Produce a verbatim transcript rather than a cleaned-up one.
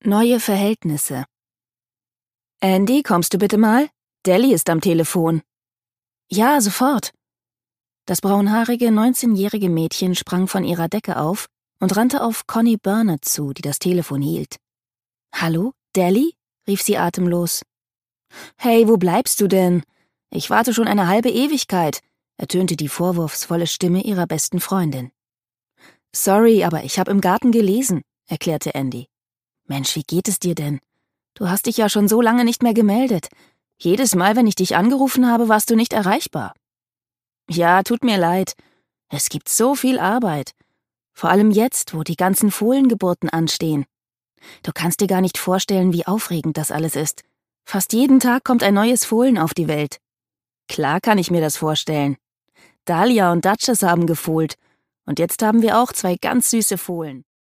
Neue Verhältnisse. Andy, kommst du bitte mal? Delly ist am Telefon. Ja, sofort. Das braunhaarige, neunzehnjährige Mädchen sprang von ihrer Decke auf und rannte auf Connie Burnett zu, die das Telefon hielt. Hallo, Delly? Rief sie atemlos. Hey, wo bleibst du denn? Ich warte schon eine halbe Ewigkeit, ertönte die vorwurfsvolle Stimme ihrer besten Freundin. Sorry, aber ich habe im Garten gelesen, erklärte Andy. Mensch, wie geht es dir denn? Du hast dich ja schon so lange nicht mehr gemeldet. Jedes Mal, wenn ich dich angerufen habe, warst du nicht erreichbar. Ja, tut mir leid. Es gibt so viel Arbeit. Vor allem jetzt, wo die ganzen Fohlengeburten anstehen. Du kannst dir gar nicht vorstellen, wie aufregend das alles ist. Fast jeden Tag kommt ein neues Fohlen auf die Welt. Klar kann ich mir das vorstellen. Dahlia und Duchess haben gefohlt. Und jetzt haben wir auch zwei ganz süße Fohlen.